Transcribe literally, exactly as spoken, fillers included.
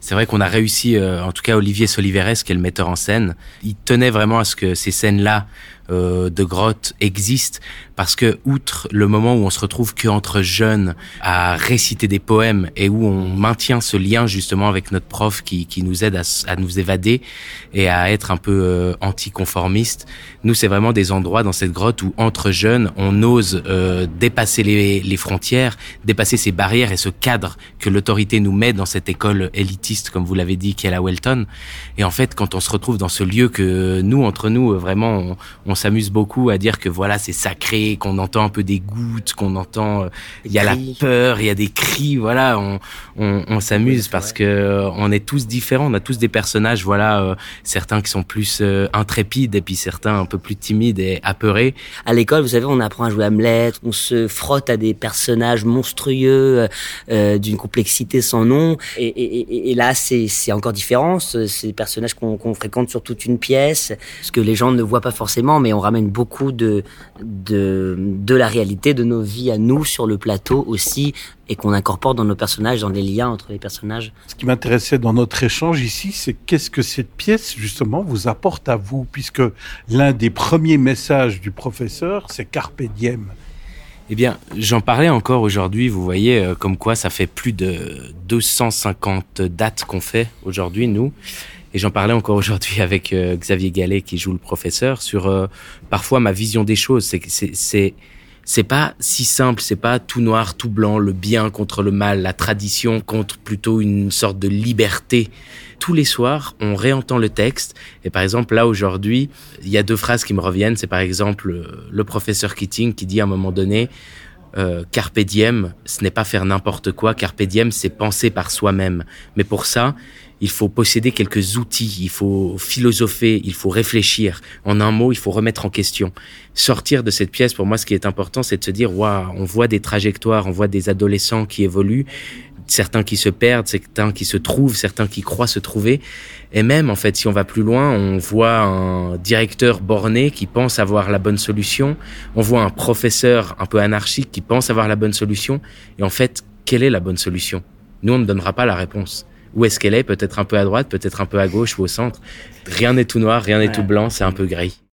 C'est vrai qu'on a réussi, euh, en tout cas Olivier Soliveres, qui est le metteur en scène, il tenait vraiment à ce que ces scènes-là euh, de grotte existent, parce que outre le moment où on se retrouve qu'entre jeunes à réciter des poèmes et où on maintient ce lien justement avec notre prof qui, qui nous aide à, à nous évader et à être un peu euh, anticonformiste, nous c'est vraiment des endroits dans cette grotte où entre jeunes on ose euh, dépasser les, les frontières, dépasser ces barrières et ce cadre que l'autorité nous met dans cette école élitiste, comme vous l'avez dit, qui est la Welton. Et en fait, quand on se retrouve dans ce lieu que nous, entre nous, vraiment, on, on s'amuse beaucoup à dire que voilà, c'est sacré, qu'on entend un peu des gouttes, qu'on entend, il y a la peur, il y a des cris, voilà, on, on, on s'amuse oui, parce vrai. que euh, on est tous différents, on a tous des personnages, voilà, euh, certains qui sont plus euh, intrépides et puis certains un peu plus timides et apeurés. À l'école, vous savez, on apprend à jouer à Hamlet, on se frotte à des personnages monstrueux, euh, d'une complexité sans nom, et, et, et, et là, c'est, c'est encore différent, ces personnages qu'on, qu'on fréquente sur toute une pièce, ce que les gens ne voient pas forcément, mais on ramène beaucoup de, de, de la réalité de nos vies à nous sur le plateau aussi, et qu'on incorpore dans nos personnages, dans les liens entre les personnages. Ce qui m'intéressait dans notre échange ici, c'est qu'est-ce que cette pièce, justement, vous apporte à vous, puisque l'un des premiers messages du professeur, c'est Carpe diem. Eh bien, j'en parlais encore aujourd'hui, vous voyez, euh, comme quoi ça fait plus de deux cent cinquante dates qu'on fait aujourd'hui, nous. Et j'en parlais encore aujourd'hui avec euh, Xavier Gallet, qui joue le professeur, sur euh, parfois ma vision des choses. C'est, c'est, c'est, c'est pas si simple, c'est pas tout noir, tout blanc, le bien contre le mal, la tradition contre plutôt une sorte de liberté. Tous les soirs, on réentend le texte. Et par exemple, là, aujourd'hui, il y a deux phrases qui me reviennent. C'est par exemple le professeur Keating qui dit à un moment donné euh, « Carpe diem, ce n'est pas faire n'importe quoi. Carpe diem, c'est penser par soi-même. Mais pour ça, il faut posséder quelques outils, il faut philosopher, il faut réfléchir. En un mot, il faut remettre en question. Sortir de cette pièce, pour moi, ce qui est important, c'est de se dire « Waouh, on voit des trajectoires, on voit des adolescents qui évoluent. » Certains qui se perdent, certains qui se trouvent, certains qui croient se trouver. Et même, en fait, si on va plus loin, on voit un directeur borné qui pense avoir la bonne solution. On voit un professeur un peu anarchique qui pense avoir la bonne solution. Et en fait, quelle est la bonne solution ? Nous, on ne donnera pas la réponse. Où est-ce qu'elle est ? Peut-être un peu à droite, peut-être un peu à gauche ou au centre. Rien n'est tout noir, rien n'est ouais. tout blanc, c'est un peu gris.